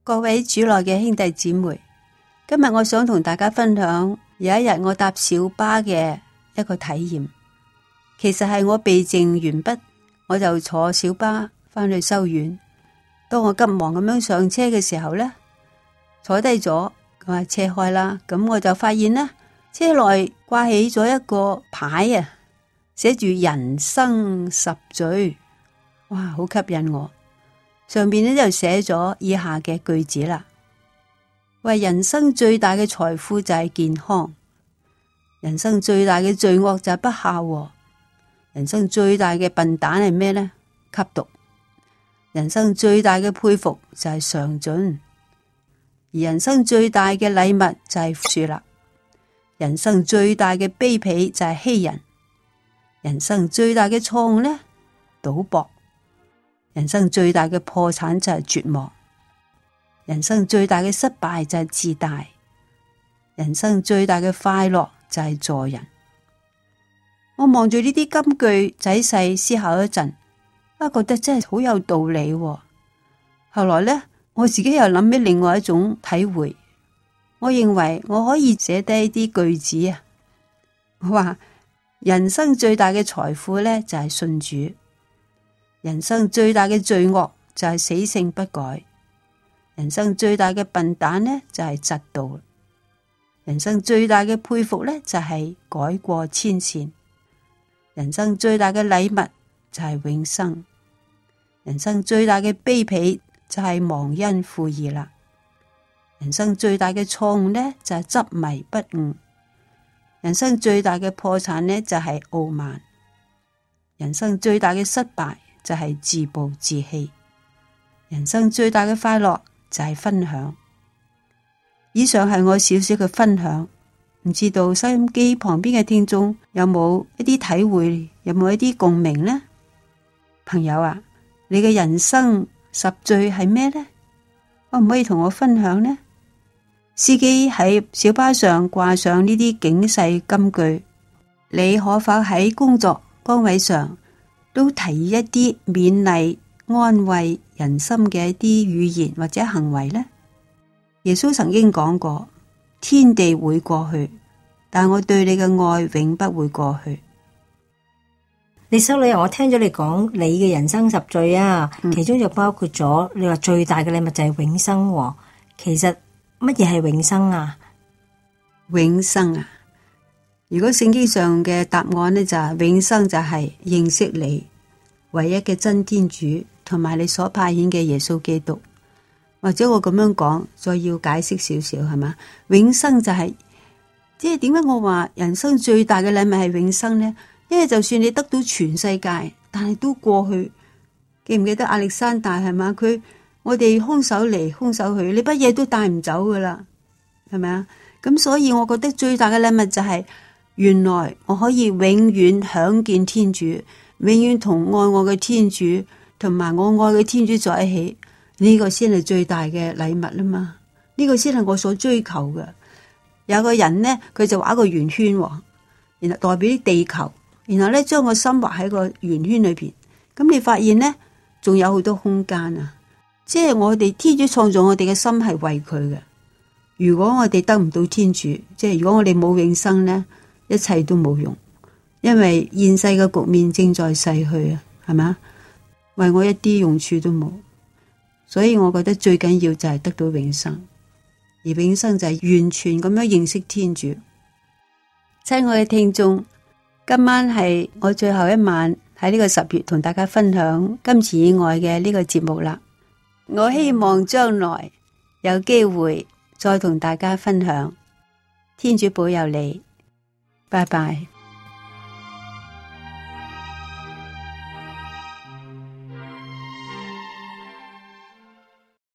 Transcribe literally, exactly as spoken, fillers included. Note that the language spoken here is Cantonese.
各位主內嘅兄弟姊妹，今日我想同大家分享有一日我搭小巴嘅一個體驗。其實係我備證完畢，我就坐小巴返去修院。當我急忙咁樣上車嘅時候呢，坐低咗，佢話車開啦，咁我就發現呢，車內掛起咗一個牌啊，寫住人生十罪，哇，好吸引我。上邊呢就寫咗以下嘅句子啦，為人生最大嘅財富就係健康，人生最大嘅罪惡就係不孝，人生最大嘅笨蛋係咩呢？吸毒。人生最大嘅佩服就係上進，而人生最大嘅禮物就係樹立，人生最大嘅卑鄙就係欺人，人生最大嘅錯誤呢，賭博，人生最大嘅破產就係絕望，人生最大嘅失敗就係自大，人生最大嘅快樂就係助人。我望住呢啲金句仔細思考一陣，我覺得真係好有道理喎。後來呢，我自己又諗起另外一種體會，我認為我可以寫低啲句子啊。我話人生最大嘅財富呢，就係信主，人生最大嘅罪惡就係死性不改，人生最大嘅笨蛋呢，就係嫉妒，人生最大嘅佩服呢，就係改過遷善，人生最大嘅禮物就係永生，人生最大嘅卑鄙就係忘恩負義啦，人生最大嘅錯誤呢，就係執迷不悟，人生最大嘅破產呢，就係傲慢，人生最大嘅失敗就係自暴自棄，人生最大嘅快樂就係分享。以上係我少少嘅分享，唔知道收音機旁邊嘅聽眾有冇一啲體會，有冇一啲共鳴呢？朋友啊，你嘅人生十罪係咩呢？可唔可以同我分享呢？司機喺小巴上掛上呢啲警世金句，你可否喺工作崗位上都提一啲勉勵安慰人心嘅一啲語言或者行為呢？耶穌曾經講過，天地會過去，但我對你嘅愛永不會過去。 你修女，我聽咗你講你嘅人生十罪啊，嗯、其中就包括咗你話最大嘅禮物就係永生，哦。其實乜嘢係永生啊？ 永生啊！如果聖經上嘅答案呢，就係永生就係認識你唯一嘅真天主，同埋你所派遣嘅耶穌基督。或者我咁樣講，再要解釋少少係嘛？永生就係、是、即係點解我話人生最大嘅禮物係永生呢？因為就算你得到全世界，但係都過去。記唔記得亞歷山大係嘛？佢我哋空手嚟空手去，你乜嘢都帶唔走噶啦，係咪啊？咁所以我覺得最大嘅禮物就係、是、原來我可以永遠享見天主，永遠同愛我嘅天主同埋我愛嘅天主在一起，呢、這個先係最大嘅禮物啦嘛。呢、這個先係我所追求嘅。有個人呢，佢就畫個圓圈，然後代表啲地球。然後咧，將個心畫喺個圓圈裏邊，咁你發現呢，仲有好多空間啊！即係我哋天主創造我哋嘅心係為佢嘅。如果我哋得唔到天主，即係如果我哋冇永生呢，一切都冇用，因為現世嘅局面正在逝去啊，係咪？為我一啲用處都冇，所以我覺得最緊要就係得到永生，而永生就係完全咁樣認識天主。親愛嘅聽眾，今晚係我最後一晚喺呢個十月同大家分享金錢以外嘅呢個節目啦。我希望將來有機會再同大家分享。天主保佑你，拜拜。